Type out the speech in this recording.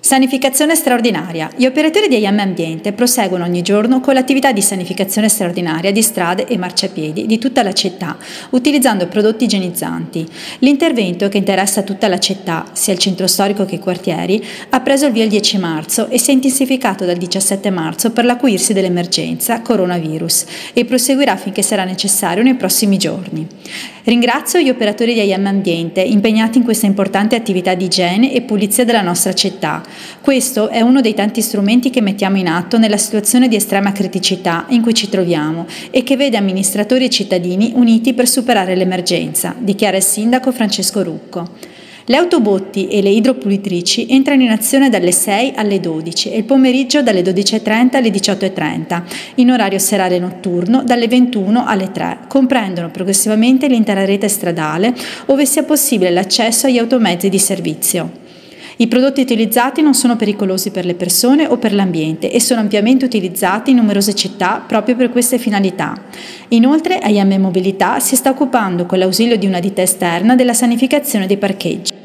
Sanificazione straordinaria. Gli operatori di IM Ambiente proseguono ogni giorno con l'attività di sanificazione straordinaria di strade e marciapiedi di tutta la città, utilizzando prodotti igienizzanti. L'intervento, che interessa tutta la città, sia il centro storico che i quartieri, ha preso il via il 10 marzo e si è intensificato dal 17 marzo per l'acuirsi dell'emergenza coronavirus e proseguirà finché sarà necessario nei prossimi giorni. Ringrazio gli operatori di IM Ambiente impegnati in questa importante attività di igiene e pulizia della nostra città. Questo è uno dei tanti strumenti che mettiamo in atto nella situazione di estrema criticità in cui ci troviamo e che vede amministratori e cittadini uniti per superare l'emergenza, dichiara il sindaco Francesco Rucco. Le autobotti e le idropulitrici entrano in azione dalle 6 alle 12 e il pomeriggio dalle 12:30 alle 18:30, in orario serale notturno dalle 21 alle 3. Comprendono progressivamente l'intera rete stradale, ove sia possibile l'accesso agli automezzi di servizio. I prodotti utilizzati non sono pericolosi per le persone o per l'ambiente e sono ampiamente utilizzati in numerose città proprio per queste finalità. Inoltre, IM Mobilità si sta occupando, con l'ausilio di una ditta esterna, della sanificazione dei parcheggi.